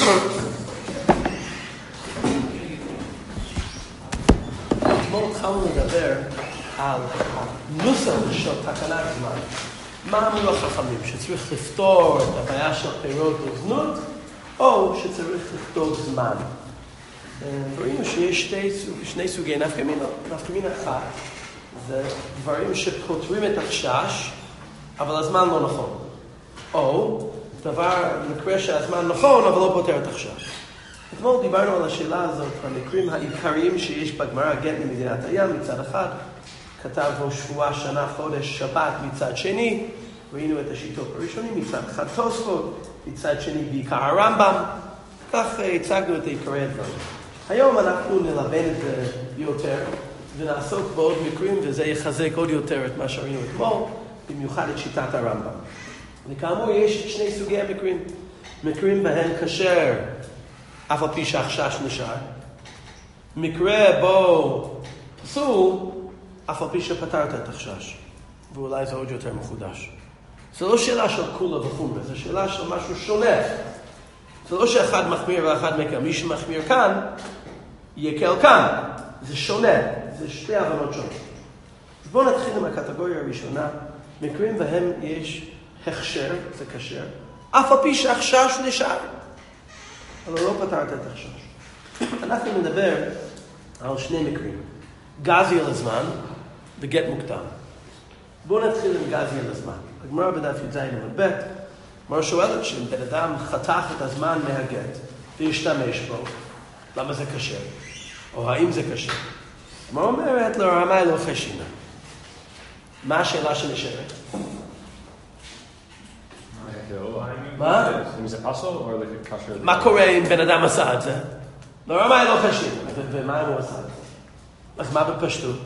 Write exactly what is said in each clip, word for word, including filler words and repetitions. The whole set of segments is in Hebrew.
אתמול התחלנו לדבר על הנוסח של תקנת זמן. מה אמרו החכמים? שצריך לפתור את הבעיה של פירות וזנות, או שצריך לכתוב זמן. ראינו שיש שתי, שני סוגי נפקא מינה. נפקא מינה אחת זה דברים שפותרים את החשש, אבל הזמן לא נכון. או דבר, מקרה שהזמן נכון, אבל לא פותר את החשש. אתמול דיברנו על השאלה הזאת, המקרים העיקריים שיש בגמרא, גט ממדינת הים מצד אחד, כתב בו שבוע, שנה, חודש, שבת מצד שני, ראינו את השיטות הראשונים, מצד אחד תוספות, מצד שני בעיקר הרמב"ם, כך הצגנו את עיקרי הדברים. היום אנחנו נלבן את זה יותר, ונעסוק בעוד מקרים, וזה יחזק עוד יותר את מה שראינו אתמול, במיוחד את שיטת הרמב"ם. וכאמור, יש את שני סוגי המקרים. מקרים בהם כשר, אף על פי שהחשש נשאר. מקרה בו פסול, אף על פי שפתרת את החשש. ואולי זה עוד יותר מחודש. זה לא שאלה של כולה וחומרה, זה שאלה של משהו שונה. זה לא שאחד מחמיר ואחד מקל. מי שמחמיר כאן, יקל כאן. זה שונה. זה שתי הבנות שונות. אז בואו נתחיל עם הקטגוריה הראשונה. מקרים בהם יש הכשר, זה כשר, אף על פי שהחשש נשאר. אבל לא פתרת את החשש. אנחנו נדבר על שני מקרים. גזי על הזמן וגט מוקדם. בואו נתחיל עם גזי על הזמן. הגמרא בדף י"ז עמוד ב', הגמרא שואלת שאם בן אדם חתך את הזמן מהגט והשתמש בו, למה זה קשה? או האם זה קשה? הגמרא אומרת לו, רמאי לא חשינה. מה השאלה שנשארת? מה? אם זה פסול או קשר? מה קורה אם בן אדם עשה את זה? לא, רמאי לא חשינה. ומה הוא עשה את זה? אז מה בפשטות?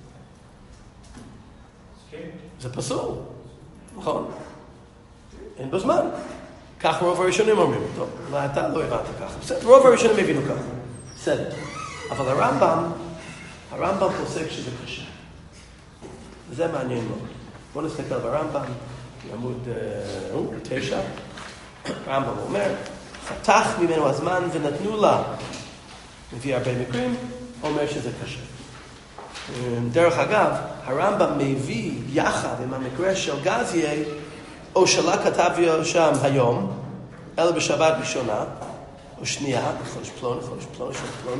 זה פסול, נכון? אין בו זמן. כך רוב הראשונים אומרים. טוב, אולי אתה לא הבנת ככה. בסדר, רוב הראשונים הבינו ככה. בסדר. אבל הרמב"ם, הרמב"ם פוסק שזה קשה. וזה מעניין מאוד. בואו נסתכל ברמב"ם, בעמוד תשע. הרמב"ם אומר, חתך ממנו הזמן ונתנו לה. מביא הרבה מקרים, אומר שזה קשה. דרך אגב, הרמב"ם מביא יחד עם המקרה של גזיי, או שלה כתב שם היום, אלא בשבת ראשונה, או שנייה, חודש פלוני, חודש פלוני, חודש פלוני.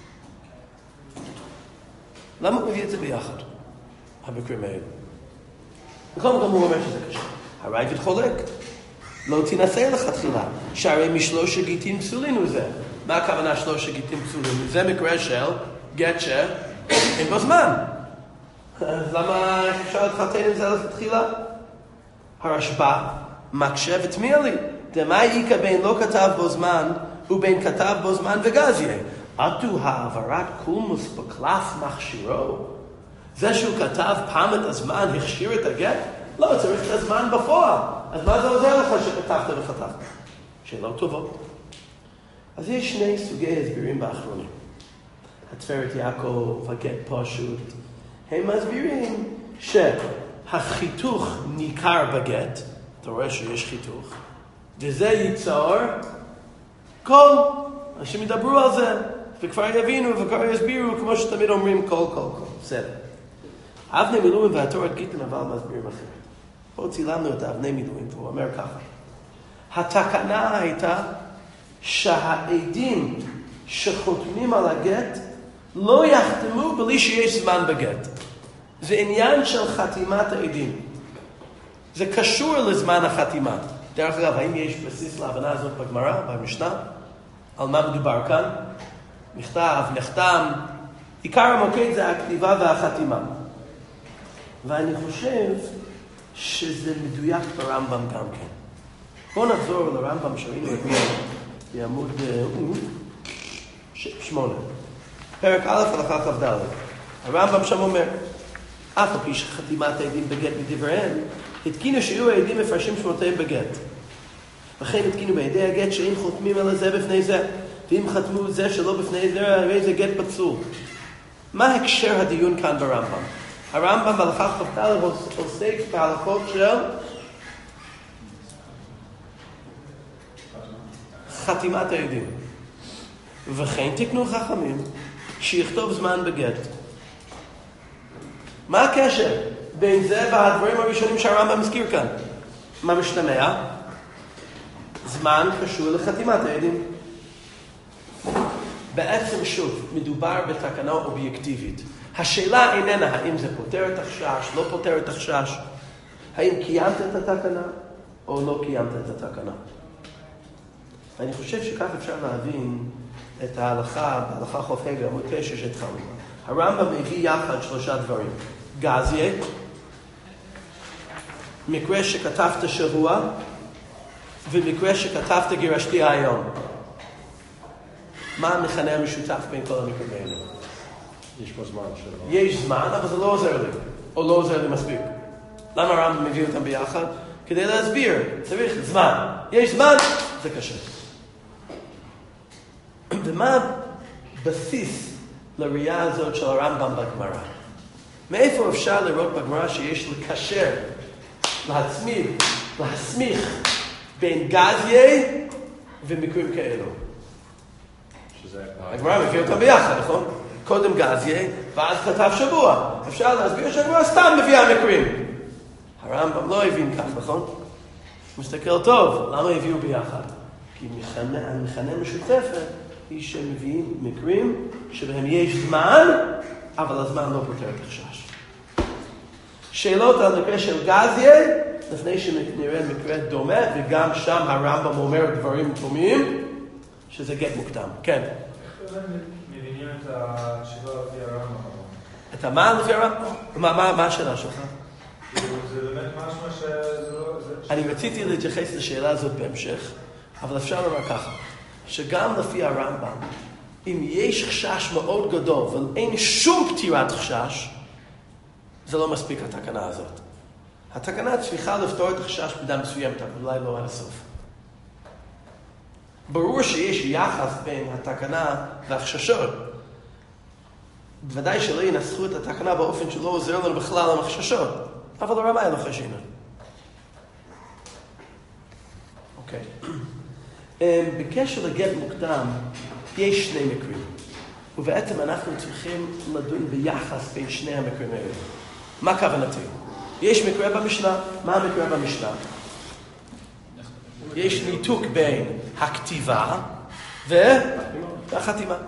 למה הוא מביא את זה ביחד, המקרים האלה? בכל מקום הוא אומר שזה קשה. הרייבד חולק, לא תנסה לכתחילה, שהרי משלוש גיטין פסולין הוא זה. מה הכוונה שלוש גיטין פסולין? זה מקרה של גט ש... אין בו זמן. אז למה אפשר להתחתן עם זה לכתחילה? הרשב"א מקשה ותמיע לי. דמה איקה בין לא כתב בו זמן ובין כתב בו זמן וגזיה. עטו העברת קולמוס בקלף מכשירו. זה שהוא כתב פעם את הזמן הכשיר את הגט? לא, צריך את הזמן בפועל. אז מה זה עוזר לך שכתבת וכתבת? שאלות טובות. אז יש שני סוגי הסברים באחרונים. התפארת יעקב, הגט פשוט, הם מסבירים שהחיתוך ניכר בגט, אתה רואה שיש חיתוך, וזה ייצור קול, אנשים ידברו על זה, וכבר יבינו וכבר יסבירו, כמו שתמיד אומרים קול, קול, קול, בסדר. אבני מילואים והתורת גיטין אבל מסבירים אחרת. פה צילמנו את אבני מילואים, והוא אומר ככה, התקנה הייתה שהעדים שחותמים על הגט, לא יחתמו בלי שיש זמן בגט. זה עניין של חתימת העדים. זה קשור לזמן החתימה. דרך אגב, האם יש בסיס להבנה הזאת בגמרא, במשנה? על מה מדובר כאן? נכתב, נחתם. עיקר המוקד זה הכתיבה והחתימה. ואני חושב שזה מדויק ברמב"ם גם כן. בואו נחזור לרמב"ם שראינו את מי בעמוד שמונה. פרק א' הלכה כ"ד. הרמב"ם שם אומר, אף על פי שחתימת העדים בגט מדבריהם, התקינו שיהיו העדים מפרשים שמותיהם בגט. וכן התקינו בידי הגט שאם חותמים על זה בפני זה, ואם חתמו זה שלא בפני זה, הרי זה גט פסול. מה הקשר הדיון כאן ברמב"ם? הרמב"ם בהלכה כ"ד עוסק בהלכות של חתימת העדים. וכן תקנו חכמים שיכתוב זמן בגט. מה הקשר בין זה והדברים הראשונים שהרמב"ם מזכיר כאן? מה משתמע? זמן קשור לחתימת העדים. בעצם שוב, מדובר בתקנה אובייקטיבית. השאלה איננה האם זה פותר את החשש, לא פותר את החשש. האם קיימת את התקנה או לא קיימת את התקנה. אני חושב שכך אפשר להבין את ההלכה, בהלכה חוף הגה, עמוד תשע שהתחלנו. הרמב"ם מביא יחד שלושה דברים. גזיה, מקרה שכתבת שבוע, ומקרה שכתבת גירשתי היום. מה המכנה המשותף בין כל המקרים האלה? יש פה זמן שלא. יש זמן, אבל זה לא עוזר לי, או לא עוזר לי מספיק. למה הרמב"ם מביא אותם ביחד? כדי להסביר, צריך זמן. יש זמן, זה קשה. ומה בסיס לראייה הזאת של הרמב"ם בגמרא? מאיפה אפשר לראות בגמרא שיש לקשר, להצמיד, להסמיך בין גזיה ומקרים כאלו? הגמרא מביא אותם ביחד, נכון? קודם גזיה, ואז כתב שבוע. אפשר להסביר שהגמרא סתם מביאה מקרים. הרמב"ם לא הבין כך, נכון? מסתכל טוב, למה הביאו ביחד? כי המכנה משותפת היא שמביאים מקרים שבהם יש זמן, אבל הזמן לא פותר את החשש. שאלות על מקרה של גזיה, לפני שנראה מקרה דומה, וגם שם הרמב"ם אומר דברים דומים, שזה גט מוקדם. כן. איך מבינים את השאלה לפי הרמב"ם? את מה לפי הרמב"ם? מה השאלה שלך? זה באמת משהו שזה לא... אני רציתי להתייחס לשאלה הזאת בהמשך, אבל אפשר לומר ככה, שגם לפי הרמב"ם, אם יש חשש מאוד גדול, אבל אין שום פתירת חשש, זה לא מספיק התקנה הזאת. התקנה צריכה לפתור את החשש במידה מסוימת, אבל אולי לא עד הסוף. ברור שיש יחס בין התקנה והחששות. בוודאי שלא ינסחו את התקנה באופן שלא עוזר לנו בכלל עם החששות, אבל הרמה אין לו חשיבה. אוקיי. בקשר לגט מוקדם, יש שני מקרים. ובעצם אנחנו צריכים לדון ביחס בין שני המקרים האלה. מה כוונתי? יש מקרה במשנה. מה המקרה במשנה? יש ניתוק בין הכתיבה והחתימה.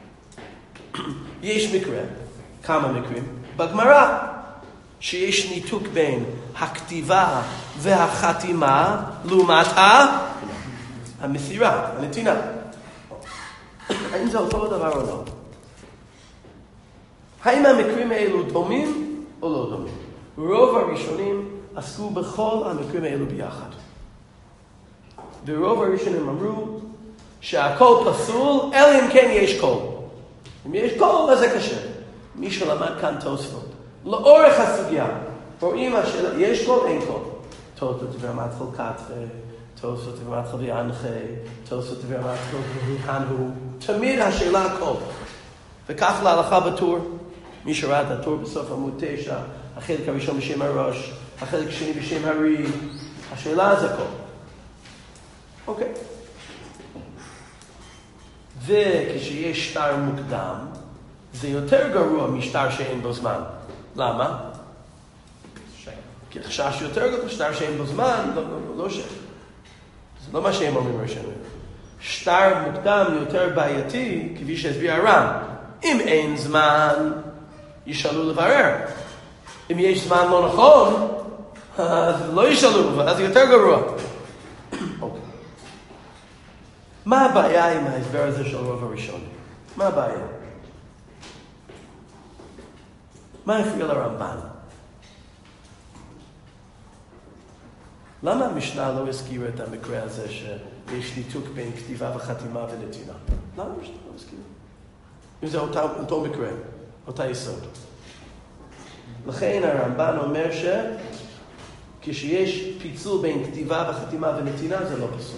יש מקרה, כמה מקרים, בגמרא, שיש ניתוק בין הכתיבה והחתימה לעומת המסירה, הנתינה. האם זה אותו דבר או לא? האם המקרים האלו דומים או לא דומים? רוב הראשונים עסקו בכל המקרים האלו ביחד. ורוב הראשונים אמרו שהכל פסול, אלא אם כן יש קול. אם יש קול, אז זה קשה. מי שלמד כאן תוספות. לאורך הסוגיה, רואים השאלה, יש קול, אין קול. תוספות ורמת חלקת, תוספות ורמת חלבי אנחה, תוספות ורמת חלבי הנהו. תמיד השאלה קול. וכך להלכה בטור, מי שראה את הטור בסוף עמוד תשע, החלק הראשון בשם הראש, החלק השני בשם הרי, השאלה זה קול. אוקיי. וכשיש שטר מוקדם, זה יותר גרוע משטר שאין בו זמן. למה? כי החשש יותר גרוע, שטר שאין בו זמן, לא, לא, לא ש... זה לא מה שהם אומרים ראשונים. שטר מוקדם יותר בעייתי, כפי שהסביר הר"ן. אם אין זמן, ישאלו לברר. אם יש זמן לא נכון, אז לא ישאלו, ואז זה יותר גרוע. אוקיי. מה הבעיה עם ההסבר הזה של רוב הראשון? מה הבעיה? מה הפריע לרמב"ן? למה המשנה לא הזכירה את המקרה הזה שיש ניתוק בין כתיבה וחתימה ונתינה? למה המשנה לא הזכירה? אם זה אותו, אותו מקרה, אותה יסוד. לכן הרמב"ן אומר שכשיש פיצול בין כתיבה וחתימה ונתינה זה לא פסול.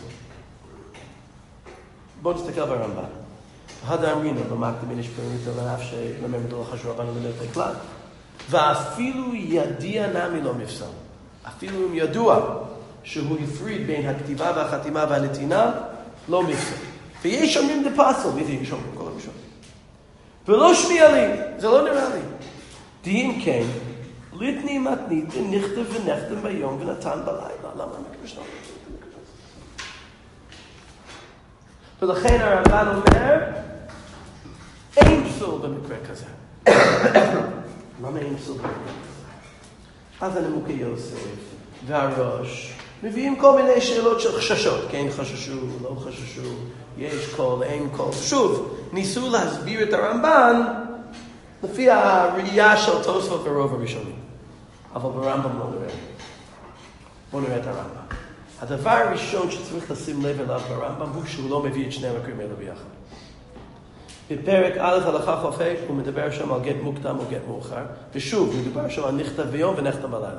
בואו נסתכל ברמב"ן. הדר אמרינו במקדמין יש פירוט על אף שלמד לא חשוב רבנו מנהלת כלל. ואפילו ידיע נמי לא מפסל. אפילו אם ידוע שהוא הפריד בין הכתיבה והחתימה והנתינה, לא מפסק. ויש אומרים דפסל, מי זה יש אומרים? כל הראשון. ולא שמיע לי, זה לא נראה לי. דהים כן, ליטני מתניתן, נכתב ונחתם ביום ונתן בלילה. למה המקרה שלנו? ולכן הרמב"ן אומר, אין פסול במקרה כזה. למה אין פסול במקרה כזה? אז הנימוקי יוסף והראש מביאים כל מיני שאלות של חששות. כן חששו, לא חששו, יש קול, אין קול. שוב, ניסו להסביר את הרמב"ן לפי הראייה של תוספות ברוב הראשונים. אבל ברמב"ם לא נראה. בואו נראה את הרמב"ם. הדבר הראשון שצריך לשים לב אליו ברמב"ם הוא שהוא לא מביא את שני המקרים האלה ביחד. בפרק א' הלכה ח"ה הוא מדבר שם על גט מוקדם או גט מאוחר, ושוב מדובר שם על נכתב ביום ונחתם בלילה.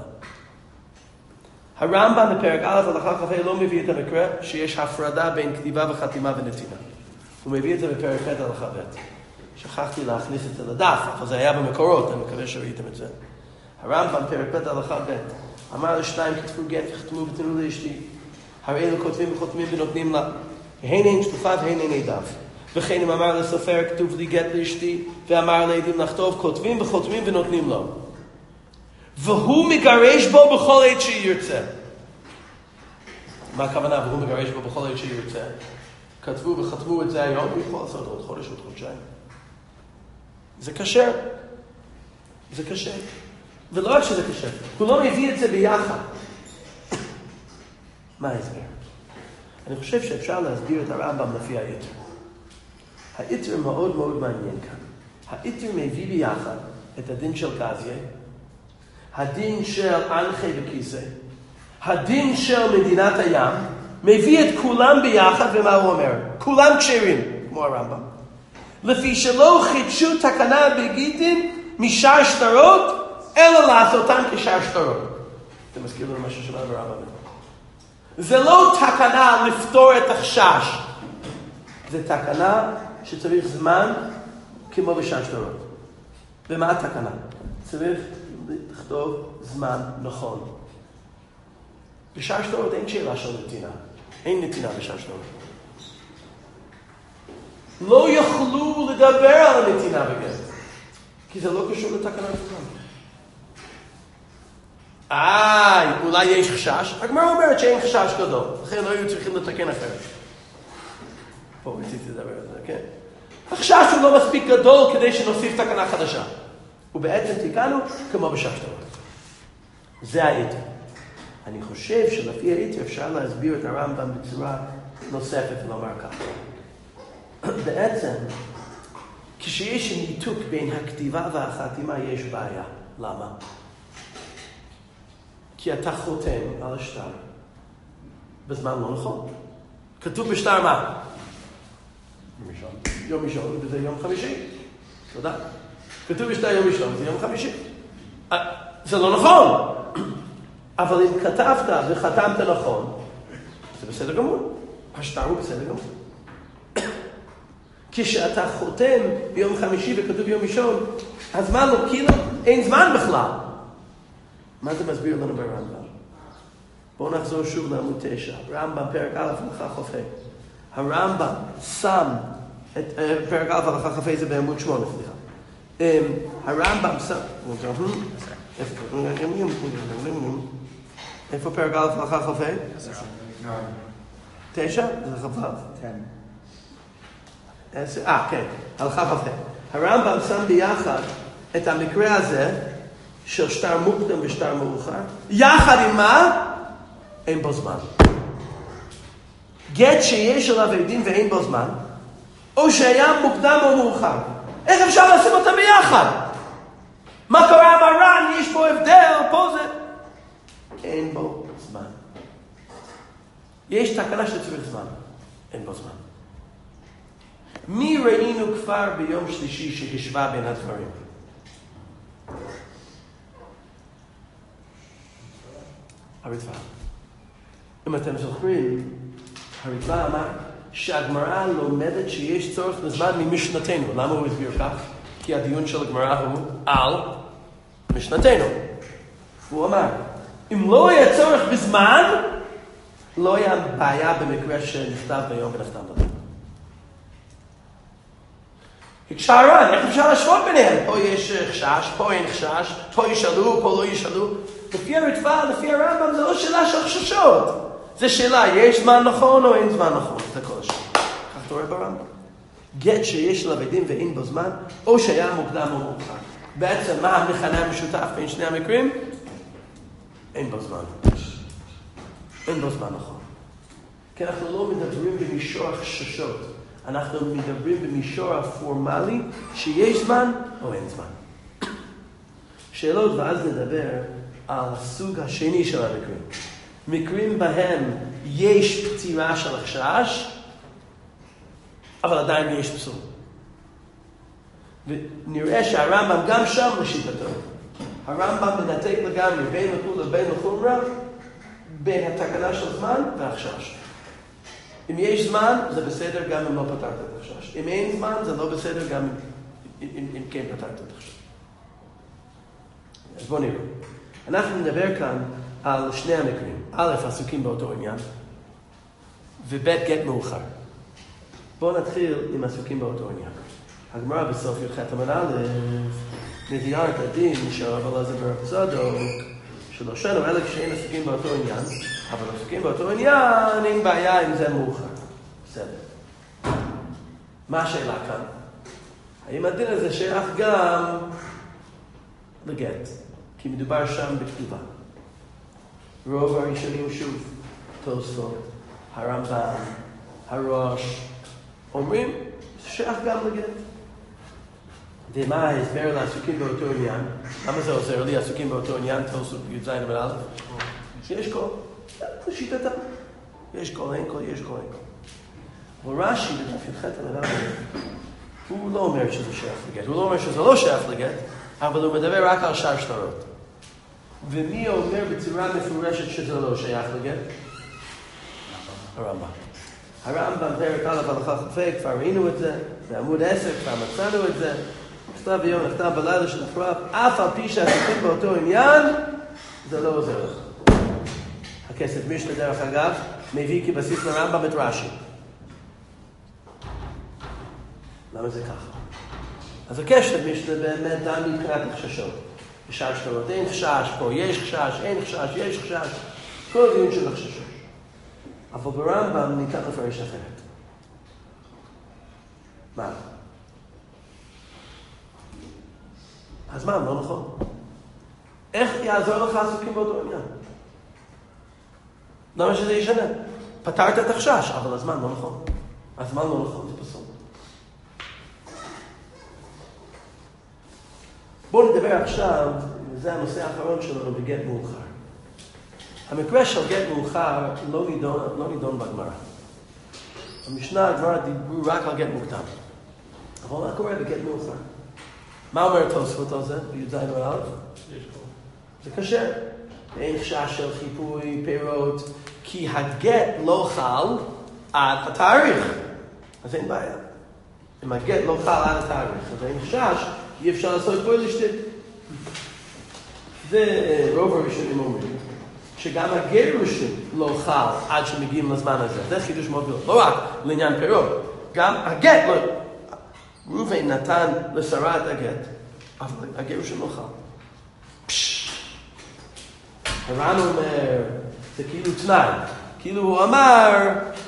הרמב"ם בפרק א' הלכה ח"ה לא מביא את המקרה שיש הפרדה בין כתיבה וחתימה ונתינה. הוא מביא את זה בפרק ח' הלכה ב'. שכחתי להכניס את זה לדף, אבל זה היה במקורות, אני מקווה שראיתם את זה. הרמב"ם פרק ב' הלכה ב' אמר לשניים כתבו גט וחתמו ותנו לאשתי. הרי אלו כותבים וחותמים ונותנים לה. הן אין שטופה והן אין דף. וכן אם אמר לסופר כתוב לי גט לאשתי, ואמר לעדים לכתוב כותבים וחותמים ונותנים לו. והוא מגרש בו בכל עת שירצה. מה הכוונה? והוא מגרש בו בכל עת שירצה. כתבו וחתמו את זה היום, הוא יכול לעשות עוד חודש, עוד חודשיים. זה קשה. זה קשה. ולא רק שזה קשה, הוא לא מביא את זה ביחד. מה ההסבר? אני חושב שאפשר להסביר את הרמב"ם לפי היתר. היתר מאוד מאוד מעניין כאן. היתר מביא ביחד את הדין של קזיה, הדין של אנחי וכיסא, הדין של מדינת הים, מביא את כולם ביחד, ומה הוא אומר? כולם כשרים, כמו הרמב"ם. לפי שלא חידשו תקנה בגיטין משאר שטרות, אלא לעשותם כשאר שטרות. זה מזכיר לנו מה ששמענו ברמב"ם. זה לא תקנה לפתור את החשש. זה תקנה שצריך זמן כמו בשאר שטרות. ומה התקנה? צריך לכתוב זמן נכון. בשאר שטרות אין שאלה של נתינה. אין נתינה בשאר שטרות. לא יוכלו לדבר על הנתינה בגט. כי זה לא קשור לתקנת זמן. איי, אולי יש חשש? הגמרא אומרת שאין חשש גדול. לכן לא היו צריכים לתקן אחרת. פה רציתי לדבר על זה, כן? החשש הוא לא מספיק גדול כדי שנוסיף תקנה חדשה. ובעצם תיקנו כמו בשאר שטרות. זה היתר. אני חושב שלפי היתר אפשר להסביר את הרמב"ם בצורה נוספת ולומר ככה. בעצם, כשיש ניתוק בין הכתיבה והחתימה יש בעיה. למה? כי אתה חותם על השטר בזמן לא נכון. כתוב בשטר מה? יום ראשון. יום ראשון, וזה יום חמישי. תודה. כתוב בשטר יום ראשון, זה יום חמישי. זה לא נכון. אבל אם כתבת וחתמת נכון, זה בסדר גמור. השטר הוא בסדר גמור. כשאתה חותם ביום חמישי וכתוב יום ראשון, אז מה לא? כאילו אין זמן בכלל. מה זה מסביר לנו ברמב"ם? בואו נחזור שוב לעמוד תשע. רמב"ם פרק א' הלכה ח"ה. הרמב"ם שם את פרק א' הלכה ח"ה זה בעמוד שמונה, סליחה. הרמב"ם שם... איפה פרק א' הלכה ח"ה? תשע? זה ח"ו. אה, כן. הלכה ח"ה. הרמב"ם שם ביחד את המקרה הזה של שטר מוקדם ושטר מאוחר, יחד עם מה? אין בו זמן. גט שיש עליו עדים ואין בו זמן, או שהיה מוקדם או מאוחר. איך אפשר לשים אותם ביחד? מה קורה במרן? יש פה הבדל, פה זה... אין בו זמן. יש תקנה שצריך זמן. אין בו זמן. מי ראינו כבר ביום שלישי שהשווה בין הדברים? הרצפה. אם אתם זוכרים, הרצפה אמר שהגמרא לומדת שיש צורך בזמן ממשנתנו. למה הוא הסביר כך? כי הדיון של הגמרא הוא על משנתנו. הוא אמר, אם לא היה צורך בזמן, לא היה בעיה במקרה שנכתב ביום ונכתב בלילה. כשהר"ן, איך אפשר להשוות ביניהם? פה יש חשש, פה אין חשש, פה ישאלו, פה לא ישאלו. לפי הרדפה, לפי הרמב"ם, זה לא שאלה של חששות. זה שאלה, יש זמן נכון או אין זמן נכון? זה כל השאלה. כך אתה רואה ברמב"ם. גט שיש לה בדין ואין בו זמן, או שהיה מוקדם או מאוחר. בעצם מה המכנה המשותף בין שני המקרים? אין בו זמן. אין בו זמן נכון. כי אנחנו לא מדברים במישור החששות. אנחנו מדברים במישור הפורמלי שיש זמן או אין זמן. שאלות ואז נדבר על הסוג השני של המקרים. מקרים בהם יש פתירה של החשש, אבל עדיין יש פסול. ונראה שהרמב"ם גם שם לשיטתו. הרמב"ם מנתק לגמרי בין לחול לבין לחומרה, בין התקנה של זמן והחשש. אם יש זמן, זה בסדר גם אם לא פתרת את החשש. אם אין זמן, זה לא בסדר גם אם, אם, אם כן פתרת את החשש. אז בואו נראה. אנחנו נדבר כאן על שני המקרים. א', עסוקים באותו עניין, וב', גט מאוחר. בואו נתחיל עם עסוקים באותו עניין. הגמרא בסוף י"ח עמוד א' מביאה את הדין של רב אלעזר ברב צדוק, שלושנו אלה כשאין עסוקים באותו עניין, אבל עסוקים באותו עניין, אין בעיה אם זה מאוחר. בסדר. מה השאלה כאן? האם הדין הזה שייך גם לגט? כי מדובר שם בכתובה. רוב הראשונים שוב, תוספות, הרמב"ם, הראש, אומרים, זה שייך גם לגט. ומה ההסבר לעסוקים באותו עניין? למה זה עוזר לי, עסוקים באותו עניין, תוספות י"ז עמוד א'? יש קול. זה שיטתם. יש קול, אין קול, יש קול, אין קול. אבל רש"י, בדף י"ח עמוד א', הוא לא אומר שזה שייך לגט. הוא לא אומר שזה לא שייך לגט, אבל הוא מדבר רק על שאר שטרות. ומי אומר בצורה מפורשת שזה לא שייך לגט? הרמב"ם. הרמב"ם פרק א' הלכה ח"ה, כבר ראינו את זה, בעמוד עשר כבר מצאנו את זה, נכתב ביום, נכתב בלילה של הפרט, אף על פי שעסוקים באותו עניין, זה לא עוזר לך. הכסף משנה דרך אגב, מביא כבסיס לרמב"ם את רש"י. למה זה ככה? אז הכסף משנה באמת דן מבחינת החששות. בשאר שטרות אין חשש, פה יש חשש, אין חשש, יש חשש, כל דיון של החששות. אבל ברמב"ם ניתן לפרש אחרת. מה? אז מה, לא נכון? איך יעזור לך עסוקים באותו עניין? למה שזה ישנה? פתרת את החשש, אבל הזמן לא נכון. הזמן לא נכון, זה פסול. בואו נדבר עכשיו, וזה הנושא האחרון שלנו בגט מאוחר. המקרה של גט מאוחר לא נידון, לא נידון בגמרא. המשנה הגמרא דיברו רק על גט מוקדם. אבל מה קורה בגט מאוחר? מה אומר תוספות על זה? בי"ז עמוד א'? זה קשה. אין חשש של חיפוי, פירות, כי הגט לא חל עד התאריך. אז אין בעיה. אם הגט לא חל עד התאריך, אז אין חשש, אי אפשר לעשות פה לשתית. זה רוב הראשונים אומרים. שגם הגירושים לא חל עד שמגיעים לזמן הזה. זה חידוש מאוד גדול. לא רק לעניין פירות. גם הגט לא... ראובן נתן לשרה את הגט, אבל הגירושים לא חל. פשש. הר"ן אומר, זה כאילו תנאי. כאילו הוא אמר,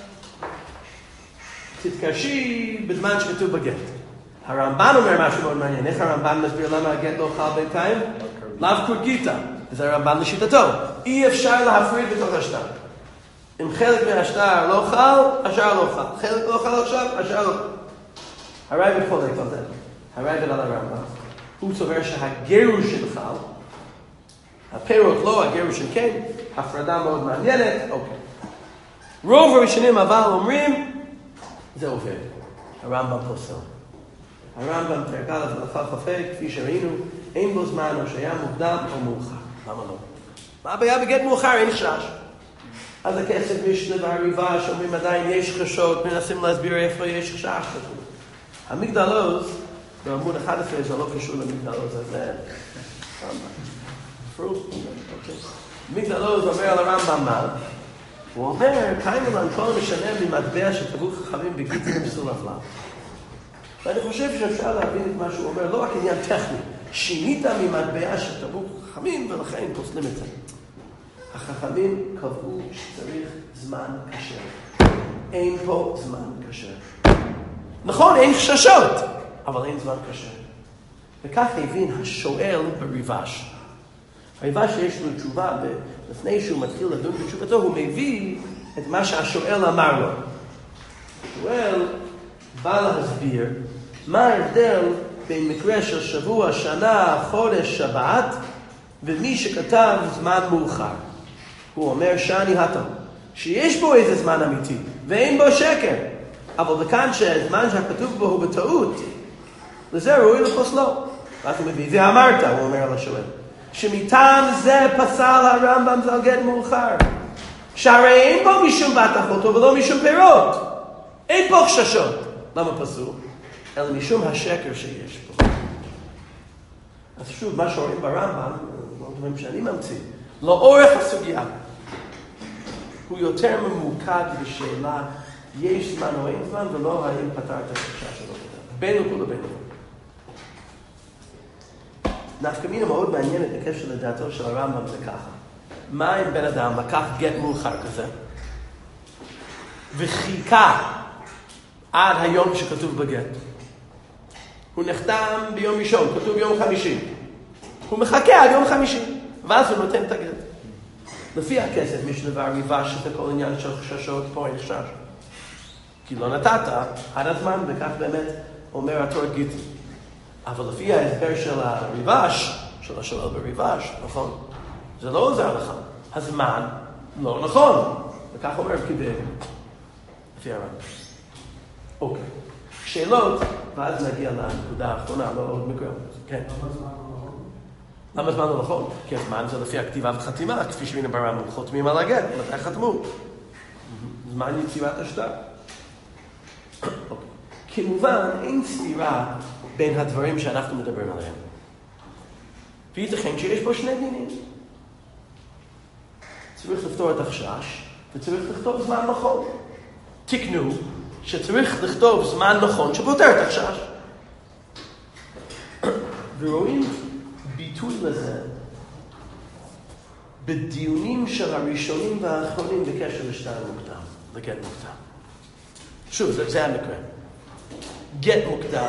תתקשי בזמן שכתוב בגט. הרמב"ן אומר משהו מאוד מעניין. איך הרמב"ן מסביר למה הגט לא חל בינתיים? לאו קורגיתא. זה הרמב"ן לשיטתו. אי אפשר להפריד בתוך השטר. אם חלק מהשטר לא חל, השאר לא חל. חלק לא חל עכשיו, השאר לא חל. הרייבד חולק על זה. הרייבד על הרמב"ם. הוא סובר שהגירושים חל. הפירות לא, הגירושים כן. הפרדה מאוד מעניינת. אוקיי. רוב הראשונים אבל אומרים, זה עובד. הרמב"ם פוסל. הרמב"ם פרק א' הלכה כ"ה, כפי שראינו, אין בו זמן או שהיה מוקדם או מאוחר. למה לא? מה הבעיה בגט מאוחר? אין חשש. אז הכסף משנה והריבה שאומרים עדיין יש חששות, מנסים להסביר איפה יש חשש. המגדל עוז, בעמוד אחד עשרה, זה לא קשור למגדל עוז הזה. מגדל עוז אומר על הרמב"ם מה? הוא אומר, קיימלן כל משנה ממטבע שטבעו חכמים בגיטין פסול עוולה. ואני חושב שאפשר להבין את מה שהוא אומר, לא רק עניין טכני, שינית ממטבע שטבעו חכמים ולכן פוסלים את זה. החכמים קבעו שצריך זמן כשר. אין פה זמן כשר. נכון, אין חששות, אבל אין זמן כשר. וכך הבין השואל בריבש. הריבש שיש לו תשובה, לפני שהוא מתחיל לדון בתשובתו, הוא מביא את מה שהשואל אמר לו. השואל בא להסביר מה ההבדל בין מקרה של שבוע, שנה, חודש, שבת, ומי שכתב זמן מאוחר. הוא אומר שאני הטם, שיש בו איזה זמן אמיתי, ואין בו שקר. אבל בכאן שהזמן שהכתוב בו הוא בטעות, לזה ראוי לפוסלו. ואז הוא מביא, ואמרת, הוא אומר על השואל, שמטעם זה פסל הרמב"ם זה על גט מאוחר. שהרי אין בו משום בת אחותו ולא משום פירות. אין פה חששות. למה פסול? אלא משום השקר שיש פה. אז שוב, מה שרואים ברמב"ם, לא דברים שאני ממציא, לאורך הסוגיה, הוא יותר ממוקד בשאלה, יש זמן או אין זמן, ולא האם פתר את החשש שלו. בין וכל לבין וכל. נפקא מינה מאוד מעניינת בקשר לדעתו של הרמב"ם זה ככה. מה אם בן אדם לקח גט מאוחר כזה, וחיכה עד היום שכתוב בגט. הוא נחתם ביום ראשון, כתוב יום חמישי. הוא מחכה עד יום חמישי, ואז הוא נותן את הגט. לפי הכסף, מי שדבר ריבש את הכל עניין של חששות, פה אין חשש. כי לא נתת עד הזמן, וכך באמת אומר התור גיטי. אבל לפי ההסבר של הריבש, של השואל בריבש, נכון? זה לא עוזר לך. הזמן לא נכון. וכך אומר כדי, לפי הרמב"ם. אוקיי. שאלות, ואז נגיע לנקודה האחרונה, לא עוד מקרה. כן. למה זמן לא נכון? למה זמן לא נכון? כי הזמן זה לפי הכתיבה וחתימה, כפי שראינו ברמב"ם, חותמים על הגט, מתי חתמו? זמן יצירת השטר. אוקיי. כמובן, אין סתירה בין הדברים שאנחנו מדברים עליהם. וייתכן שיש פה שני דינים. צריך לפתור את החשש, וצריך לכתוב זמן נכון. תקנו שצריך לכתוב זמן נכון שפותר את החשש. ורואים ביטוי לזה בדיונים של הראשונים והאחרונים בקשר לשטר מוקדם, לגט מוקדם. שוב, זה, זה המקרה. גט מוקדם,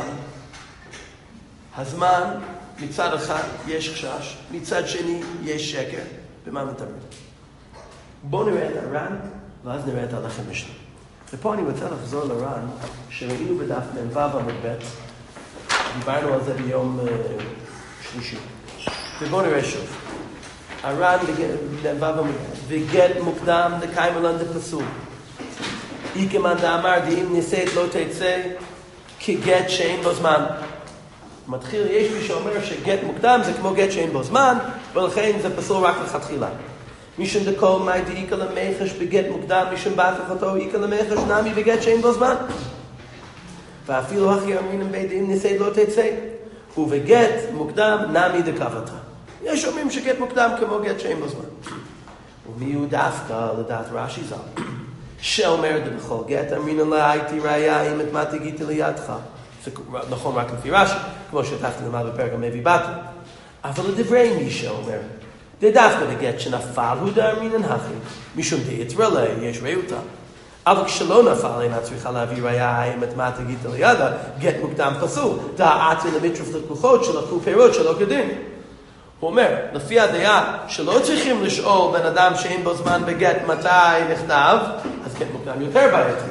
הזמן מצד אחד יש חשש, מצד שני יש שקר. במה מדברים? בואו נראה את הר"ן, ואז נראה את הלחם משנה. ופה אני רוצה לחזור לר"ן, שראינו בדף מ"ו עמוד ב', דיברנו על זה ביום uh, שלישי. ובואו נראה שוב. הר"ן מ"ו עמוד ב', וגט מוקדם דקיימלן דפסול. איקמן דאמר דאם נישאת לא תצא כגט שאין בו זמן. מתחיל, יש מי שאומר שגט מוקדם זה כמו גט שאין בו זמן, ולכן זה פסול רק לכתחילה. משום דכל מי דאיקה למחש בגט מוקדם, משום בת אחותו איקה למחש נמי בגט שאין בו זמן. ואפילו הכי אמרינם בית אם נישאת לא תצא, ובגט מוקדם נמי דקבתה. יש אומרים שגט מוקדם כמו גט שאין בו זמן. ומי הוא דווקא לדעת רש"י ז"ל, שאומר בכל גט אמרינם לה הייתי ראיה אם את מה תגיתי לידך. זה נכון רק לפי רש"י, כמו שתפתי למד בפרק המביא בתו. אבל לדברי מי שאומר, דווקא בגט שנפל הוא דאמרינן הכי, משום דאיתרא לה יש ראותה. אבל כשלא נפל אינה צריכה להביא ראיה האם את מה תגיד לידה, גט מוקדם פסול, דעתי למטרוף לקוחות שלקחו פירות שלא כדין. הוא אומר, לפי הדעה שלא צריכים לשאול בן אדם שאין בו זמן בגט מתי נכתב, אז גט מוקדם יותר בעייתי.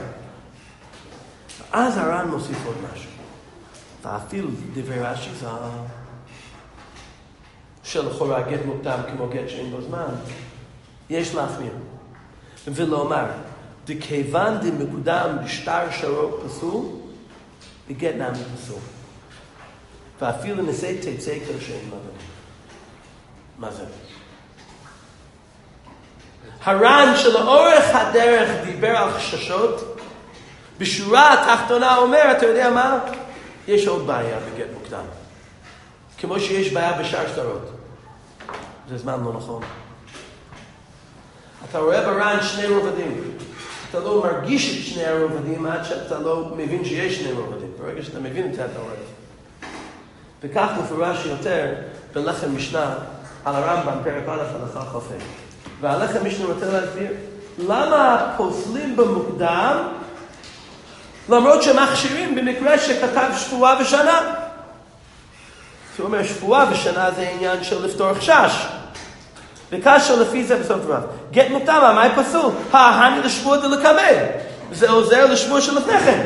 אז הר"ן מוסיף עוד משהו. ואפילו דברי רש"י ז"ל, שלכאורה גט מוקדם כמו גט שאין בו זמן, יש להחמיר. ולומר, דכיוון דמקודם בשטר שרוק פסול, בגט נמי פסול. ואפילו נישאת תצא כל שאין לבן. מה זה? הר"ן שלאורך הדרך דיבר על חששות, בשורה התחתונה אומר, אתה יודע מה? יש עוד בעיה בגט מוקדם. כמו שיש בעיה בשאר שטרות. זה זמן לא נכון. אתה רואה בר"ן שני רובדים. אתה לא מרגיש את שני הרובדים עד שאתה לא מבין שיש שני רובדים. ברגע שאתה מבין את זה, אתה רואה. וכך מפורש יותר בלחם משנה על הרמב"ם, פרק א' הלכה כ"ה. והלחם משנה רוצה להסביר למה פוסלים במוקדם למרות שמכשירים במקרה שכתב שבועה ושנה. הוא אומר שבועה ושנה זה עניין של לפתור חשש. וכאשר לפי זה בסוף דבריו. גט מוקדם, מה פסול? ההני לשבוע זה לקבל. זה עוזר לשבוע שלפניכם.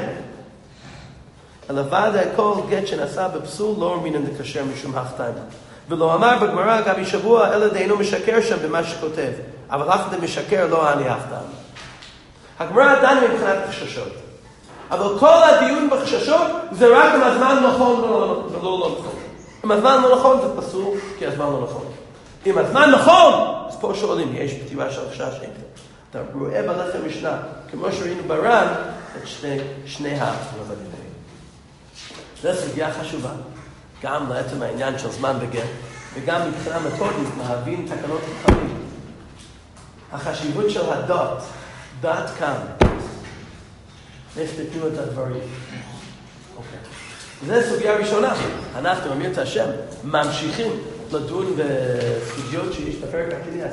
לבד הכל גט שנעשה בפסול לא אמינן לקשר משום החתיים. ולא אמר בגמרא גבי שבוע אלא דיינו משקר שם במה שכותב. אבל אף אחד משקר לא אני החתיים. הגמרא דנה מבחינת חששות. אבל כל הדיון בחששות זה רק אם הזמן נכון ולא לא נכון. אם הזמן לא נכון זה פסול כי הזמן לא נכון. אם הזמן נכון, אז פה שואלים, יש פתיבה של חשש אין. אתה רואה בלחם משנה, כמו שראינו בר"ן, את שני, שני הרבדים. זו סוגיה חשובה, גם לעצם העניין של זמן בגט, וגם מבחינה מתודית להבין תקנות חכמים. החשיבות של הדת, דת כאן. איך תתנו את הדברים. אוקיי. זו סוגיה ראשונה. אנחנו, אמיר את השם, ממשיכים לדון בסוגיות שיש בפרק הכללי.